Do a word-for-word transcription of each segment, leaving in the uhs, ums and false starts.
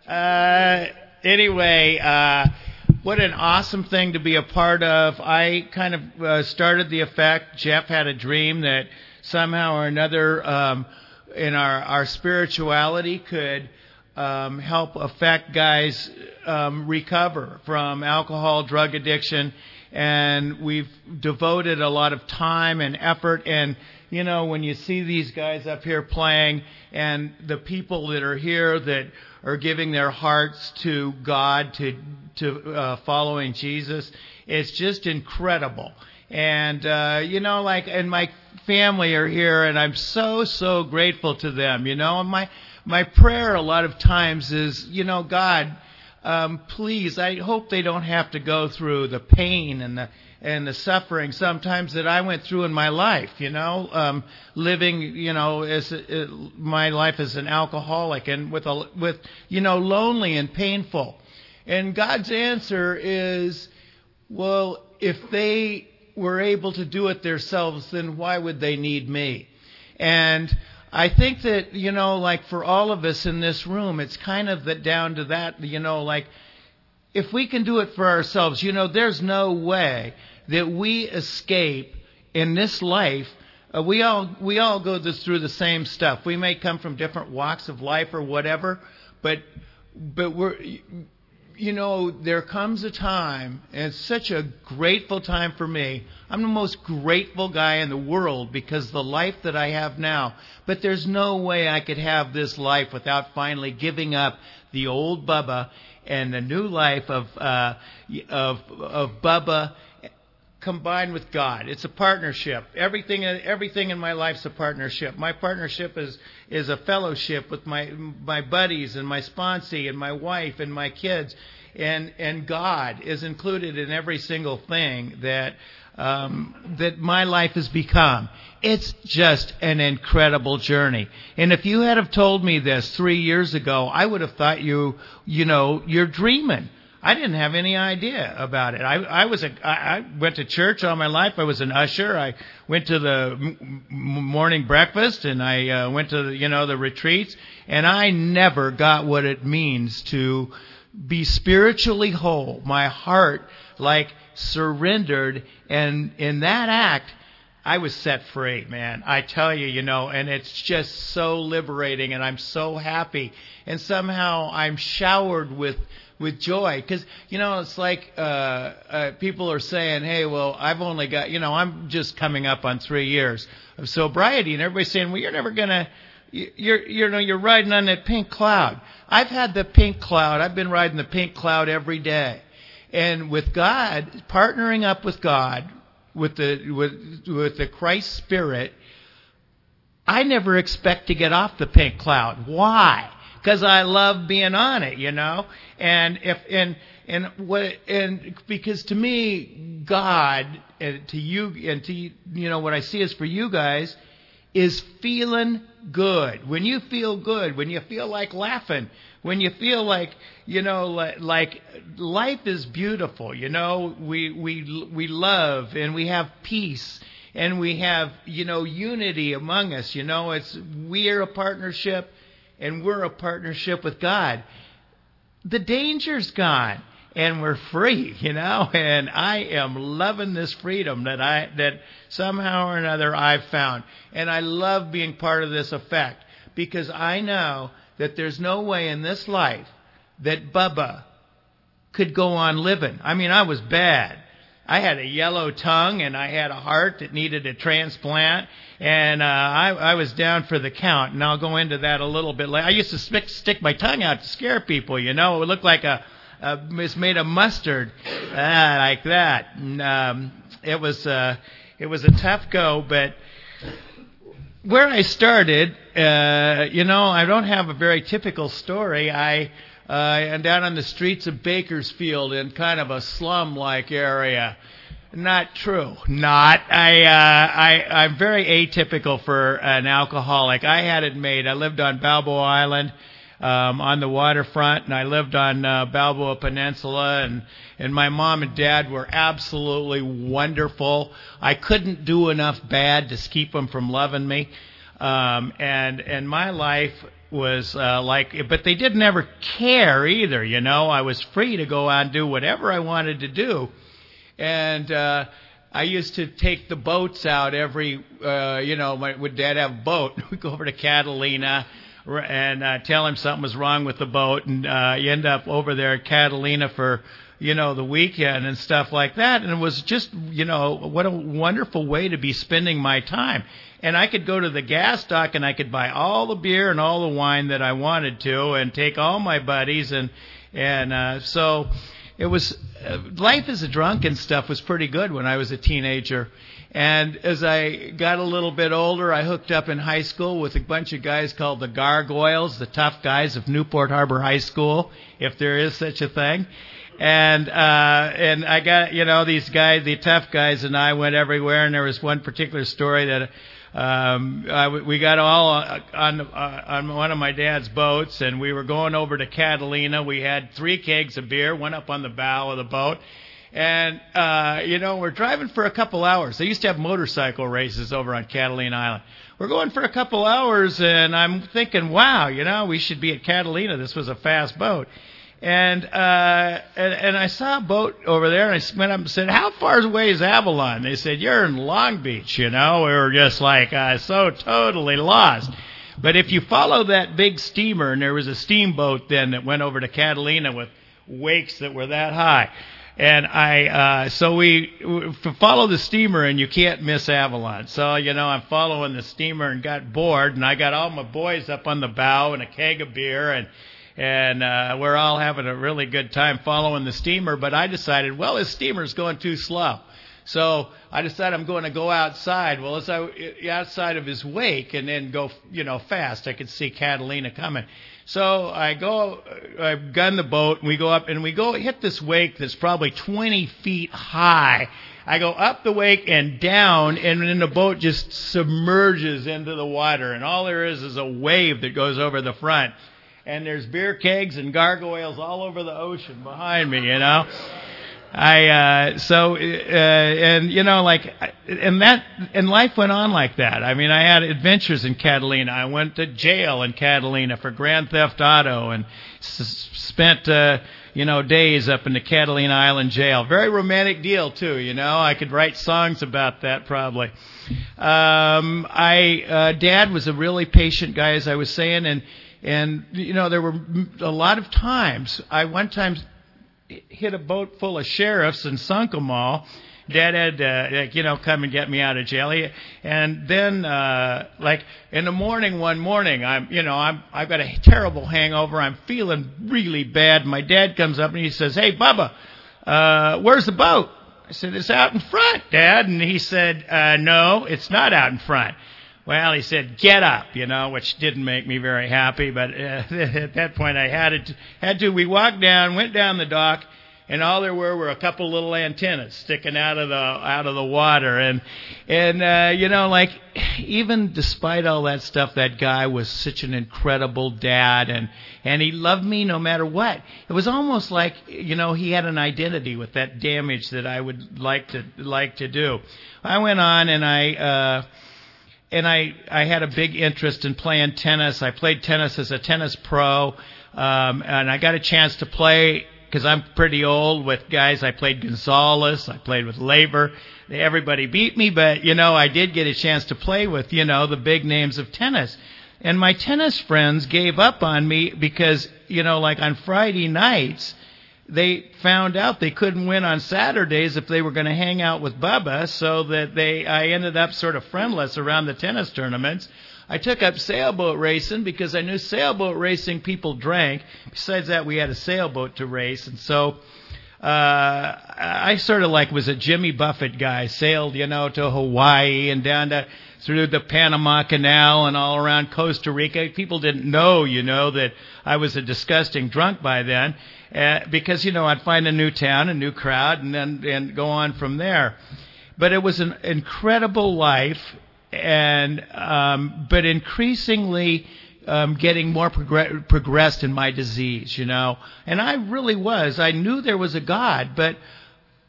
Uh, anyway, uh, what an awesome thing to be a part of. I kind of uh, started the effect. Jeff had a dream that somehow or another um, in our, our spirituality could um, help affect guys um, recover from alcohol, drug addiction. And we've devoted a lot of time and effort. And, you know, when you see these guys up here playing and the people that are here that are giving their hearts to God, to to uh, following Jesus, it's just incredible. And, uh, you know, like, and my family are here, and I'm so, so grateful to them, you know. And my, my prayer a lot of times is, you know, God, Um, please, I hope they don't have to go through the pain and the and the suffering sometimes that I went through in my life. You know, um, living, you know, as uh, my life as an alcoholic and with a with you know lonely and painful. And God's answer is, well, if they were able to do it themselves, then why would they need me? And I think that, you know, like for all of us in this room, it's kind of that down to that, you know, like if we can do it for ourselves, you know, there's no way that we escape in this life. Uh, we all we all go this, through the same stuff. We may come from different walks of life or whatever, but but we're, you know, there comes a time, and it's such a grateful time for me. I'm the most grateful guy in the world because the life that I have now. But there's no way I could have this life without finally giving up the old Bubba and the new life of uh, of of Bubba combined with God. It's a partnership. Everything everything in my life's a partnership. My partnership is is a fellowship with my my buddies and my sponsee and my wife and my kids. And and God is included in every single thing that um, that my life has become. It's just an incredible journey. And if you had have told me this three years ago, I would have thought you you know you're dreaming. I didn't have any idea about it. I, I was a, I, I went to church all my life. I was an usher. I went to the m- morning breakfast, and I uh, went to the, you know the retreats. And I never got what it means to be spiritually whole. My heart like surrendered, and in that act, I was set free, man. I tell you, you know, and it's just so liberating, and I'm so happy, and somehow I'm showered with. with joy, because, you know, it's like uh, uh, people are saying, hey, well, I've only got, you know, I'm just coming up on three years of sobriety, and everybody's saying, well, you're never going to, you're, you know, you're riding on that pink cloud. I've had the pink cloud. I've been riding the pink cloud every day. And with God, partnering up with God, with the, with, with the Christ Spirit, I never expect to get off the pink cloud. Why? Because I love being on it, you know, and if and and what and because to me, God and to you and to you know what I see is for you guys is feeling good. When you feel good, when you feel like laughing, when you feel like you know like, like life is beautiful, you know, we we we love and we have peace and we have you know unity among us. You know, it's we are a partnership. And we're a partnership with God. The danger's gone, and we're free, you know. And I am loving this freedom that I that somehow or another I've found, and I love being part of this effect because I know that there's no way in this life that Bubba could go on living. I mean, I was bad. I had a yellow tongue, and I had a heart that needed a transplant, and uh, I, I was down for the count, and I'll go into that a little bit later. I used to stick, stick my tongue out to scare people, you know. It would look like a, a it's made of mustard, ah, like that. And, um, it was uh, it was a tough go, but where I started, uh, you know, I don't have a very typical story. I Uh, and down on the streets of Bakersfield in kind of a slum-like area. Not true. Not. I, uh, I, I'm very atypical for an alcoholic. I had it made. I lived on Balboa Island um, on the waterfront, and I lived on uh, Balboa Peninsula, and, and my mom and dad were absolutely wonderful. I couldn't do enough bad to keep them from loving me. Um, and, and my life was uh, like, but they didn't ever care either, you know. I was free to go out and do whatever I wanted to do. And uh, I used to take the boats out every, uh, you know, my, would Dad have a boat? We'd go over to Catalina and uh, tell him something was wrong with the boat, and uh, you end up over there at Catalina for, you know, the weekend and stuff like that. And it was just, you know, what a wonderful way to be spending my time. And I could go to the gas dock and I could buy all the beer and all the wine that I wanted to and take all my buddies. And, and uh, so it was, uh, life as a drunk and stuff was pretty good when I was a teenager. And as I got a little bit older, I hooked up in high school with a bunch of guys called the Gargoyles, the tough guys of Newport Harbor High School, if there is such a thing. And uh, and I got, you know, these guys, the tough guys, and I went everywhere. And there was one particular story that um, I, we got all on uh, on one of my dad's boats, and we were going over to Catalina. We had three kegs of beer, one up on the bow of the boat. And, uh, you know, we're driving for a couple hours. They used to have motorcycle races over on Catalina Island. We're going for a couple hours, and I'm thinking, wow, you know, we should be at Catalina. This was a fast boat. And, uh, and, and I saw a boat over there, and I went up and said, how far away is Avalon? They said, you're in Long Beach, you know. We were just like, uh, so totally lost. But if you follow that big steamer, and there was a steamboat then that went over to Catalina with wakes that were that high. And I, uh, so we, we follow the steamer, and you can't miss Avalon. So, you know, I'm following the steamer and got bored, and I got all my boys up on the bow and a keg of beer, and And uh, we're all having a really good time following the steamer. But I decided, well, this steamer's going too slow. So I decided I'm going to go outside. Well, as I outside of his wake and then go, you know, fast. I could see Catalina coming. So I go, I gun the boat, and we go up, and we go hit this wake that's probably twenty feet high. I go up the wake and down, and then the boat just submerges into the water. And all there is is a wave that goes over the front. And there's beer kegs and gargoyles all over the ocean behind me, you know. I uh, so uh, and you know like and that and life went on like that. I mean, I had adventures in Catalina. I went to jail in Catalina for Grand Theft Auto and s- spent uh, you know days up in the Catalina Island jail. Very romantic deal too. You know, I could write songs about that probably. Um, I uh, Dad was a really patient guy, as I was saying, and. And, you know, there were a lot of times, I one time hit a boat full of sheriffs and sunk them all. Dad had, uh, like, you know, come and get me out of jail. He, and then, uh, like, in the morning, one morning, I'm, you know, I'm, I've got a terrible hangover. I'm feeling really bad. My dad comes up and he says, hey, Bubba, uh, where's the boat? I said, it's out in front, Dad. And he said, uh, no, it's not out in front. Well, he said, get up, you know, which didn't make me very happy. But uh, at that point, I had to, had to. We walked down, went down the dock, and all there were were a couple little antennas sticking out of the out of the water. And, and uh, you know, like, even despite all that stuff, that guy was such an incredible dad, and, and he loved me no matter what. It was almost like, you know, he had an identity with that damage that I would like to like to do. I went on, and I... Uh, And I, I had a big interest in playing tennis. I played tennis as a tennis pro, um, and I got a chance to play, because I'm pretty old, with guys. I played Gonzalez. I played with Laver. Everybody beat me, but, you know, I did get a chance to play with, you know, the big names of tennis. And my tennis friends gave up on me because, you know, like on Friday nights, they found out they couldn't win on Saturdays if they were going to hang out with Bubba, so that they I ended up sort of friendless around the tennis tournaments. I took up sailboat racing because I knew sailboat racing people drank. Besides that, we had a sailboat to race, and so uh, I sort of like was a Jimmy Buffett guy. Sailed, you know, to Hawaii and down to through the Panama Canal and all around Costa Rica. People didn't know, you know, that I was a disgusting drunk by then. Uh, because, you know, I'd find a new town, a new crowd, and then and go on from there. But it was an incredible life, and um, but increasingly um, getting more progr- progressed in my disease, you know. And I really was. I knew there was a God, but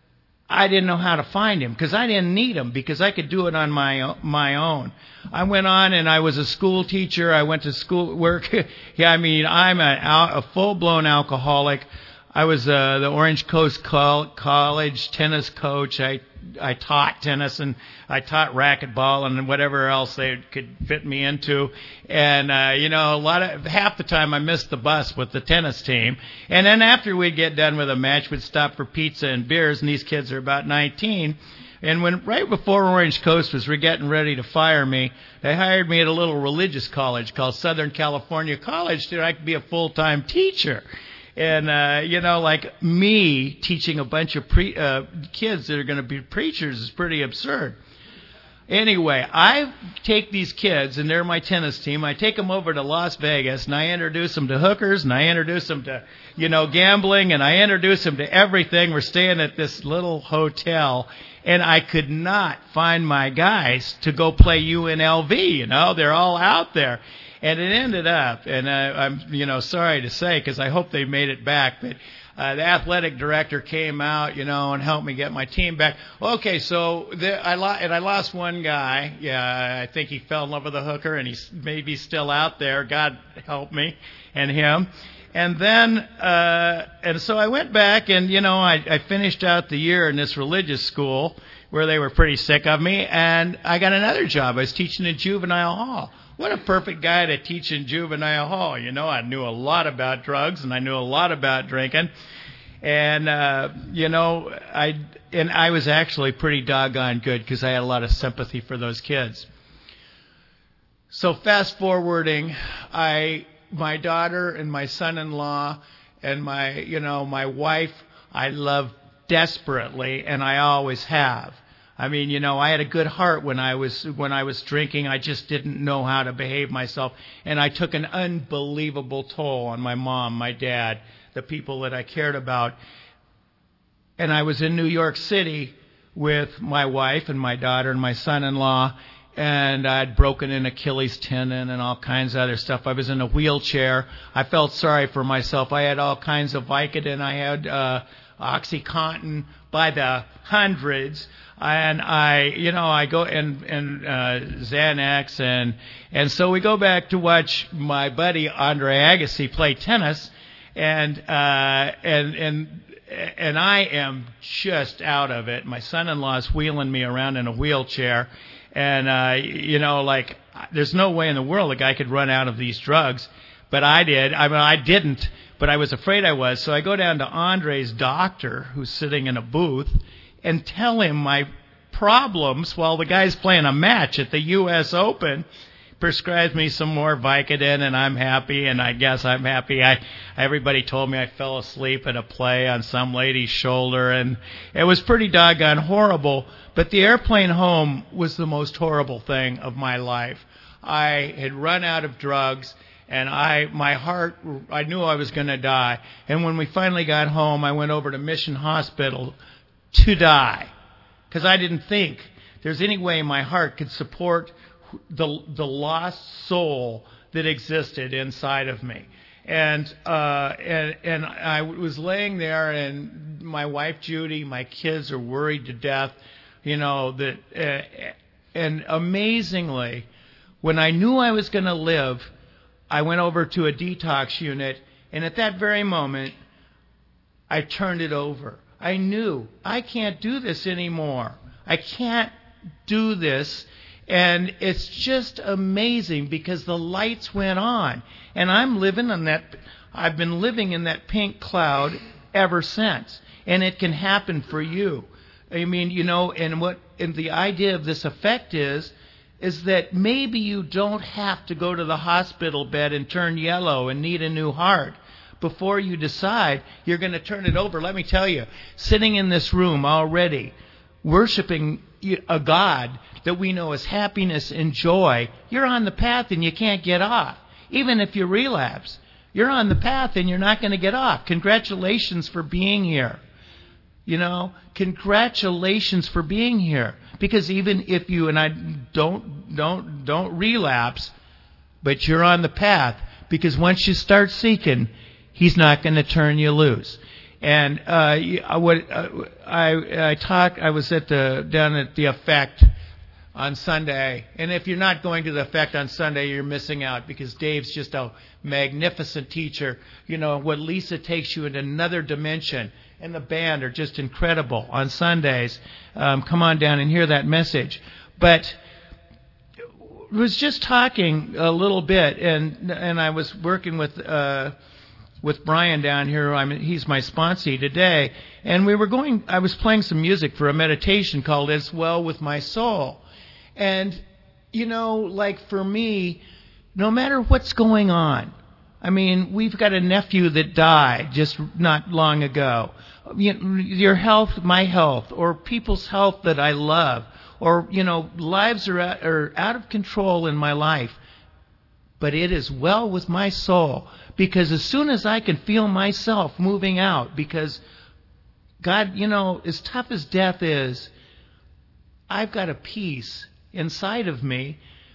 I didn't know how to find him because I didn't need him because I could do it on my my own. I went on and I was a school teacher. I went to school work. Yeah, I mean, I'm a, a full-blown alcoholic. I was uh, the Orange Coast College tennis coach. I I taught tennis and I taught racquetball and whatever else they could fit me into. And uh, you know, a lot of half the time I missed the bus with the tennis team. And then after we'd get done with a match, we'd stop for pizza and beers. And these kids are about nineteen. And when right before Orange Coast was getting ready to fire me, they hired me at a little religious college called Southern California College so I could be a full-time teacher. And, uh, you know, like me teaching a bunch of pre- uh, kids that are going to be preachers is pretty absurd. Anyway, I take these kids, and they're my tennis team. I take them over to Las Vegas, and I introduce them to hookers, and I introduce them to, you know, gambling, and I introduce them to everything. We're staying at this little hotel, and I could not find my guys to go play U N L V, you know. They're all out there. And it ended up, and uh, I'm, you know, sorry to say, because I hope they made it back, but uh, the athletic director came out, you know, and helped me get my team back. Okay, so the, I lo- and I lost one guy. Yeah, I think he fell in love with a hooker, and he's maybe still out there. God help me and him. And then, uh, and so I went back, and you know, I, I finished out the year in this religious school where they were pretty sick of me, and I got another job. I was teaching in juvenile hall. What a perfect guy to teach in juvenile hall. You know, I knew a lot about drugs and I knew a lot about drinking. And, uh, you know, I and I was actually pretty doggone good because I had a lot of sympathy for those kids. So fast forwarding, I, my daughter and my son-in-law and my, you know, my wife, I love desperately, and I always have. I mean, you know, I had a good heart when I was when I was drinking. I just didn't know how to behave myself. And I took an unbelievable toll on my mom, my dad, the people that I cared about. And I was in New York City with my wife and my daughter and my son-in-law, and I'd broken an Achilles tendon and all kinds of other stuff. I was in a wheelchair. I felt sorry for myself. I had all kinds of Vicodin. I had uh, OxyContin by the hundreds. And I, you know, I go and and uh, Xanax, and and so we go back to watch my buddy Andre Agassi play tennis, and uh, and and and I am just out of it. My son-in-law is wheeling me around in a wheelchair, and uh, you know, like there's no way in the world a guy could run out of these drugs, but I did. I mean, I didn't, but I was afraid I was. So I go down to Andre's doctor, who's sitting in a booth, and tell him my problems while the guy's playing a match at the U S Open, prescribes me some more Vicodin, and I'm happy, and I guess I'm happy. I everybody told me I fell asleep at a play on some lady's shoulder, and it was pretty doggone horrible, but the airplane home was the most horrible thing of my life. I had run out of drugs, and I, my heart, I knew I was going to die, and when we finally got home, I went over to Mission Hospital to die, because I didn't think there's any way my heart could support the the lost soul that existed inside of me. And uh, and and I was laying there, and my wife Judy, my kids are worried to death, you know, that. Uh, and amazingly, when I knew I was going to live, I went over to a detox unit, and at that very moment, I turned it over. I knew I can't do this anymore. I can't do this. And it's just amazing because the lights went on. And I'm living on that, I've been living in that pink cloud ever since. And it can happen for you. I mean, you know, and what, and the idea of this effect is, is that maybe you don't have to go to the hospital bed and turn yellow and need a new heart before you decide you're going to turn it over. Let me tell you, sitting in this room already, worshiping a God that we know as happiness and joy, you're on the path and you can't get off. Even if you relapse, you're on the path and you're not going to get off. Congratulations for being here. You know, congratulations for being here. Because even if you, and I don't, don't, don't relapse, but you're on the path. Because once you start seeking, He's not going to turn you loose. And uh, what uh, I I talked, I was at the down at the Effect on Sunday, and if you're not going to the Effect on Sunday, you're missing out, because Dave's just a magnificent teacher. You know, what Lisa takes you into another dimension, and the band are just incredible on Sundays. Um, come on down and hear that message. But was just talking a little bit, and and I was working with uh, with Brian down here. I mean, he's my sponsee today, and we were going. I was playing some music for a meditation called "As Well with My Soul," and you know, like for me, no matter what's going on, I mean, we've got a nephew that died just not long ago. You know, your health, my health, or people's health that I love. Or, you know, lives are out, are out of control in my life. But it is well with my soul. Because as soon as I can feel myself moving out, because God, you know, as tough as death is, I've got a peace inside of me.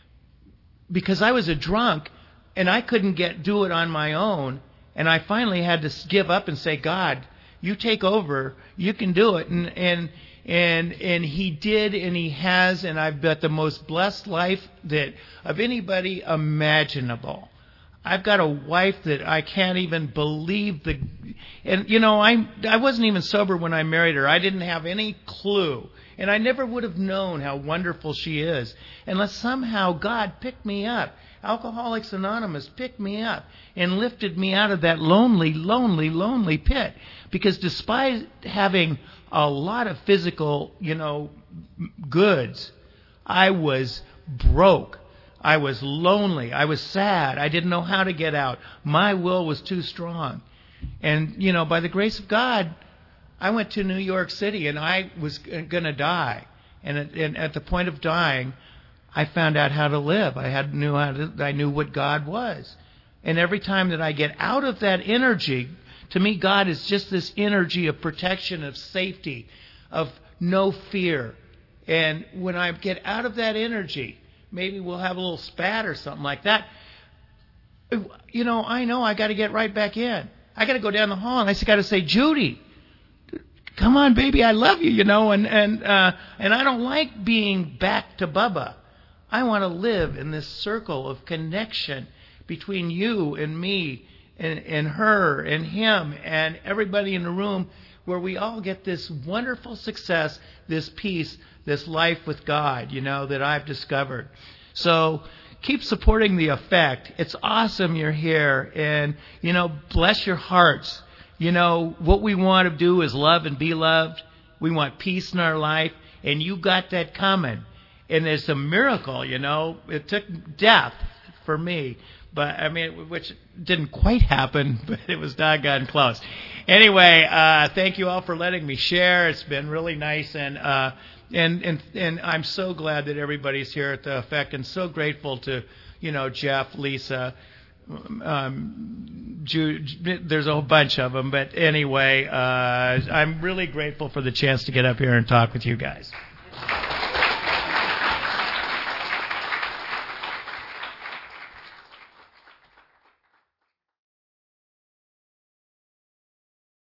Because I was a drunk and I couldn't get do it on my own. And I finally had to give up and say, God, you take over. You can do it. And, and And and he did, and he has, and I've got the most blessed life that of anybody imaginable. I've got a wife that I can't even believe the, and you know I I wasn't even sober when I married her. I didn't have any clue, and I never would have known how wonderful she is unless somehow God picked me up. Alcoholics Anonymous picked me up and lifted me out of that lonely, lonely, lonely pit. Because despite having a lot of physical, you know, goods, I was broke. I was lonely. I was sad. I didn't know how to get out. My will was too strong. And, you know, by the grace of God, I went to New York City, and I was going to die. And at, and at the point of dying, I found out how to live. I had knew how to, I knew what God was. And every time that I get out of that energy, to me, God is just this energy of protection, of safety, of no fear. And when I get out of that energy, maybe we'll have a little spat or something like that. You know, I know I got to get right back in. I got to go down the hall, and I just got to say, Judy, come on, baby, I love you, you know. And and uh, and I don't like being back to Bubba. I want to live in this circle of connection between you and me, and, and her and him and everybody in the room, where we all get this wonderful success, this peace, this life with God, you know, that I've discovered. So keep supporting the Effect. It's awesome you're here. And, you know, bless your hearts. You know, what we want to do is love and be loved. We want peace in our life. And you got that coming. And it's a miracle, you know. It took death for me. But, I mean, which didn't quite happen, but it was doggone close. Anyway, uh, thank you all for letting me share. It's been really nice, and uh, and and and I'm so glad that everybody's here at the Effect, and so grateful to, you know, Jeff, Lisa, um, Jude, there's a whole bunch of them. But anyway, uh, I'm really grateful for the chance to get up here and talk with you guys.